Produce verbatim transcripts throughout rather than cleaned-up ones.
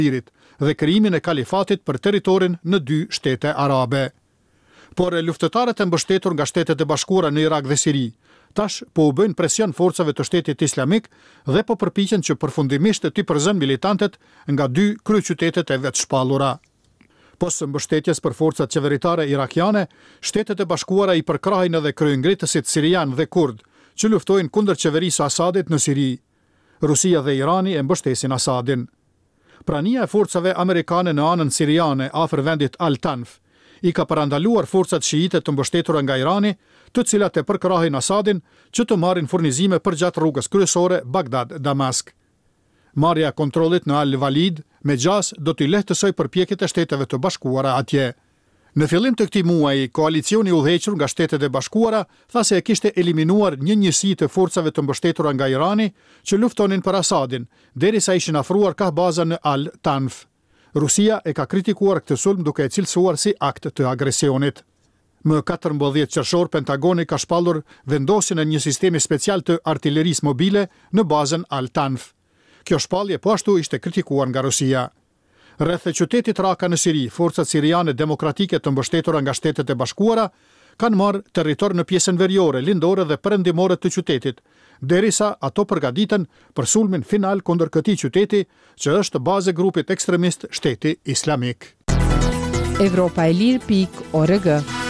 dhe krijimin e kalifatit për territorin në dy shtete arabe. Por luftëtarët e mbështetur nga Shtetet e Bashkuara në Irak dhe Siri tash po u bëjnë presion forcave të Shtetit Islamik dhe po përpiqen që përfundimisht të përzën militantet nga dy kryeqytetet e vetë shpallura. Pas mbështetjes për forcat qeveritare irakiane, Shtetet e Bashkuara i përkrahin edhe kryengritësit sirian dhe kurd, që luftojnë kundër qeverisë Asadit në Siri. Rusia dhe Irani e mbështesin Asadin. Prania e forcave amerikane në anën siriane afër vendit Al-Tanf i ka parandaluar forcat shiite të mbështetura nga Irani, të cilat e përkrahin Asadin që të marrin furnizime përgjatë rrugës kryesore Bagdad-Damask. Marrja e kontrollit në Al-Walid me gjas do t'i lehtësoj përpjekjet e Shteteve të Bashkuara atje. Në fillim të këtij muaji, koalicioni i udhëhequr nga Shtetet e Bashkuara tha se e kishte eliminuar një njësi të forcave të mbështetura nga Irani që luftonin për Asadin, derisa ishin afruar ka baza në Al-Tanf. Rusia e ka kritikuar këtë sulm duke e cilësuar si akt të agresionit. Më katërmbëdhjetë qershor, Pentagoni ka shpallur vendosjen e një sistemi special të artillerisë mobile në bazën Al-Tanf. Kjo shpallje po ashtu ishte kritikuar nga Rusia. Rreth e qytetit Raka në Siri, forcat siriane demokratike të mbështetura nga Shtetet e Bashkuara kanë marrë territor në pjesën veriore, lindore dhe perëndimore të qytetit, derisa ato përgatiten për sulmin final kundër këtij qyteti, që është bazë e grupit ekstremist Shteti Islamik. Evropa e Lirë pikë org.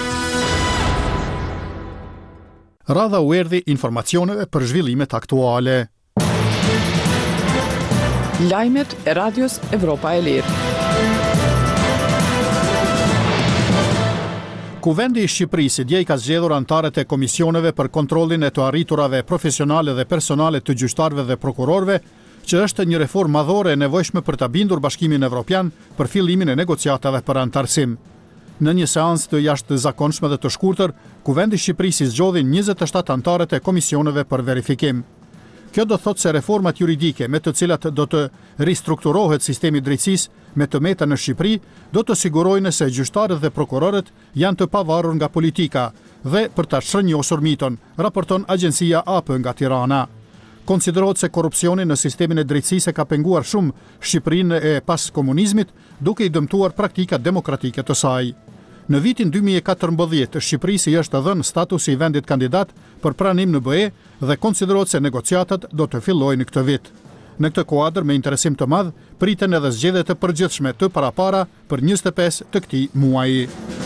Radha u erdhi informacioneve për zhvillimet aktuale. Lajmet e Radios Evropa e Lirë. Kuvendi i Shqipërisë dje i ka zgjedhur antarët e komisioneve për kontrollin e të arriturave profesionale dhe personale të gjyqtarëve dhe prokurorëve, që është një reformë madhore e nevojshme për ta bindur Bashkimin Evropian për fillimin e negociatave për antarësim. Në një seancë të jashtëzakonshme dhe të shkurtër, Kuvendi i Shqipërisë zgjodhi njëzet e shtatë antarët e komisioneve për verifikim. Kjo do thotë se reformat juridike me të cilat do të ristrukturohet sistemi i drejtësisë me të meta në Shqipëri do të sigurojnë se gjyqtarët dhe prokurorët janë të pavarur nga politika dhe për ta shërnjosur miton, raporton agjencia A P nga Tirana. Konsiderohet se korrupsioni në sistemin e drejtësisë ka penguar shumë Shqipërinë e pas komunizmit, duke i dëmtuar praktikat demokratike të saj. Në vitin dy mijë e katërmbëdhjetë, Shqipërisë i është dhënë statusi i vendit kandidat për pranim në B E dhe konsiderohet se negociatat do të fillojnë këtë vit. Në këtë kuadër, me interesim të madh, priten edhe zgjedhjet e përgjithshme të parapara për njëzet e pesë të këtij muaji.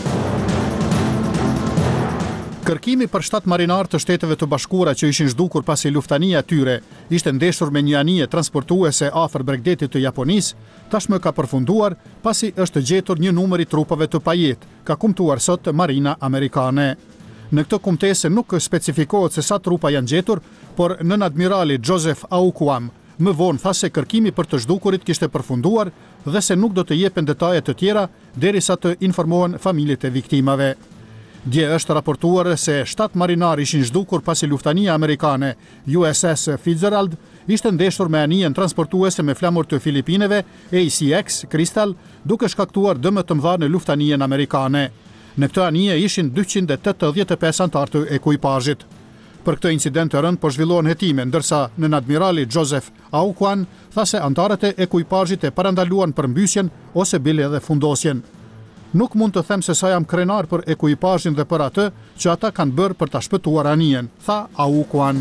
Kërkimi për shtatë marinar të Shteteve të Bashkuara që ishin zhdukur pasi luftania e tyre ishte ndeshur me një anije transportuese afër Bregdetit të Japonisë, tashmë ka përfunduar pasi është gjetur një numër i trupave të pajet, ka kumtuar sot Marina Amerikane. Në këtë kumtesë nuk specifikohet se sa trupa janë gjetur, por nën-admirali Joseph Aukwam më vonë tha se kërkimi për të zhdukurit kishte përfunduar dhe se nuk do të jepen detaje të tjera derisa të informohen familjet e viktimave. Dje është raportuar se shtatë marinar ishin zhdukur pasi luftania amerikane U S S Fitzgerald ishte ndeshur me anijen transportuese me flamur të Filipineve A C X Crystal, duke shkaktuar dëme të mëdha në luftanijen amerikane. Në këtë anije ishin dyqind e tetëdhjetë e pesë anëtar të ekuipazhit. Për këtë incident të rënd po zhvillohen hetime, ndërsa nën-admirali Joseph Aukwam tha se anëtarët e ekuipazhit e parandaluan përmbysjen ose bile dhe fundosjen. Nuk mund të them se sa jam krenar për ekuipazhin dhe për atë që ata kanë bërë për ta shpëtuar anijen, tha Aukwam.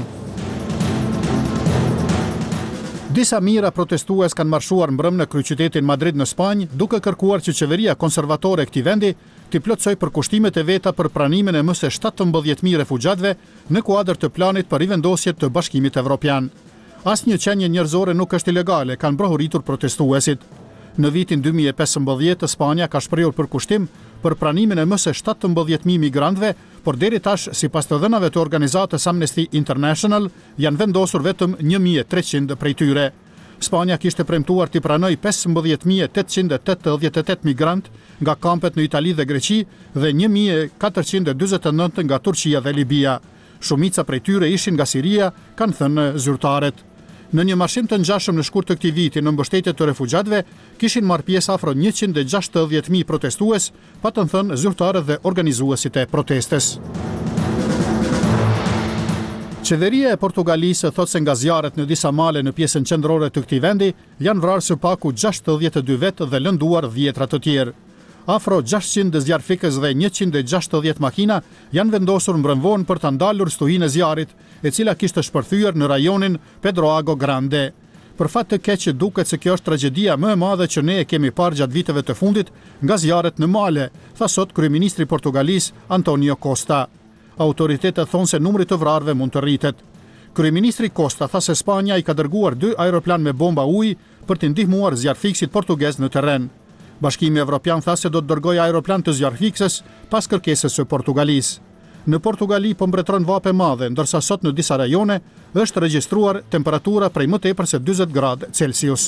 Disa mijëra protestues kanë marshuar mbrëm në kryeqytetin Madrid në Spanjë, duke kërkuar që qeveria konservatore e këtij vendi të plotësoj përkushtimet e veta për pranimin e më së shtatëmbëdhjetë mijë refugjatëve në kuadër të planit për rivendosje të Bashkimit Evropian. Asnjë qenie njerëzore nuk është ilegale, kanë brohuritur protestuesit. Në vitin dy mijë e pesëmbëdhjetë, Spanja ka shprehur përkushtim për pranimin e më së shtatëmbëdhjetë mijë migrantëve, por deri tash, sipas të dhënave të organizatës Amnesty International, janë vendosur vetëm një mijë e treqind prej tyre. Spanja kishte premtuar t'i pranoj pesëmbëdhjetë mijë e tetëqind e tetëdhjetë e tetë migrant nga kampet në Itali dhe Greqi dhe një mijë e katërqind e dyzet e nëntë nga Turqia dhe Libia. Shumica prej tyre ishin nga Siria, kanë thënë zyrtarët. Në një marshim të ngjashëm në shkurt të këtij viti në mbështetje të refugjatëve, kishin marrë pjesë afro njëqind e gjashtëdhjetë mijë protestues, pa të thënë zyrtarët dhe organizuesit e protestës. Qeveria e Portugalisë thot se nga zjarret në disa male në pjesën qendrore të këtij vendi janë vrarë së paku gjashtëdhjetë e dy vetë dhe lënduar dhjetra të tjerë. Afro gjashtëqind zjarfikës dhe njëqind e gjashtëdhjetë makina janë vendosur mbrëmvonë për të ndalur stuhinë e zjarrit, e cila kishte shpërthyer në rajonin Pedroago Grande. Për fat të keq duket se kjo është tragjedia më e madhe që ne e kemi parë gjatë viteve të fundit nga zjarret në male, tha sot kryeministri portugalisë Antonio Costa. Autoritetet thonë se numri të vrarëve mund të rritet. Kryeministri Costa tha se Spanja i ka dërguar dy aeroplan me bomba ujë për të ndihmuar zjarfikësit portugez në terren. Bashkimi Evropian tha se do të dërgojë aeroplan të zjarfikësës pas kërkesës së Portugalisë. Në Portugali po mbretëron vape madhe, ndërsa sot në disa rajone është regjistruar temperatura prej më tepër se dyzet gradë Celsius.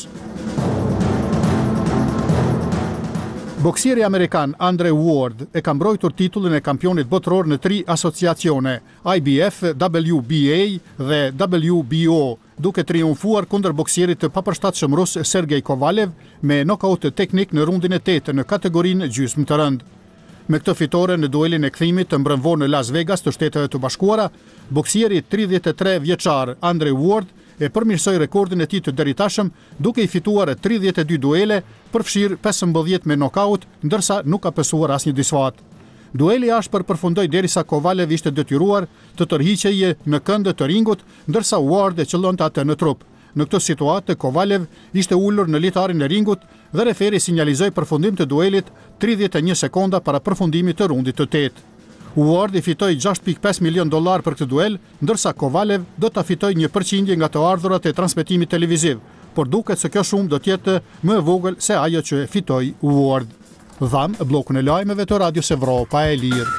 Boksieri amerikan Andre Ward e ka mbrojtur titullin e kampionit botëror në tri asociacione, I B F, W B A dhe W B O, duke triumfuar kundër boksierit të papërshtatshëm rus Sergej Kovalev me nokaut teknik në rundin e tetë në kategorinë gjysmë të rënd. Me këtë fitore në duelin e kthimit të mbrëmvor në Las Vegas të Shteteve të Bashkuara, boksieri tridhjetë e tre vjeçar Andre Ward e përmirësoi rekordin e tij të deritashëm duke i fituar tridhjetë e dy duele, përfshirë pesëmbëdhjetë me nokaut, ndërsa nuk ka pësuar asnjë disfat. Dueli ashpër përfundoi derisa Kovalev ishte detyruar të tërhiqej në këndë të ringut, ndërsa Ward e qëllonte atë në trup. Në këtë situatë, Kovalev ishte ulur në litarin e ringut dhe referi sinjalizoi përfundim të duelit tridhjetë e një sekonda para përfundimit të rundit të tetë. Ward i fitoi gjashtë pikë pesë milion dollar për këtë duel, ndërsa Kovalev do ta fitojë një përqindje nga të ardhurat e transmetimit televiziv, por duket se kjo shumë do të jetë më e vogël se ajo që fitoi Ward. Dham bllokun e lajmeve të Radios Evropa e Lirë.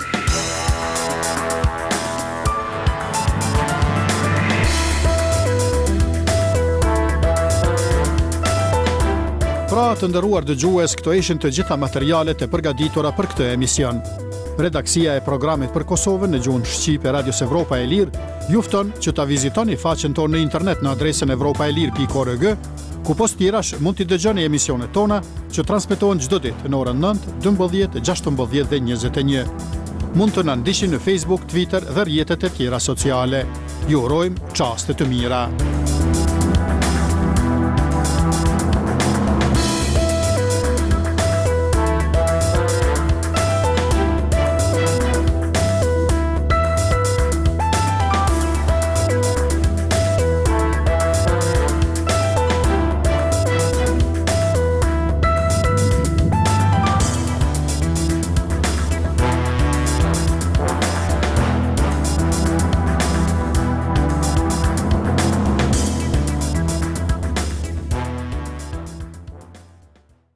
Pra të nderuar dëgjues, këto ishin të gjitha materialet e përgatitura për këtë emision. Redaksia e programit për Kosovën në gjuhën shqipe Radios Evropa e Lirë ju fton që ta vizitoni faqen tonë në internet në adresën evropaelir pikë org, ku post tjerash mund t'i dëgjoni emisionet tona që transmetohen çdo ditë në orën nëntë, dymbëdhjetë, gjashtëmbëdhjetë dhe njëzet e një. Mund të na ndiqni në Facebook, Twitter dhe rrjetet e tjera sociale. Ju urojmë çaste të mira.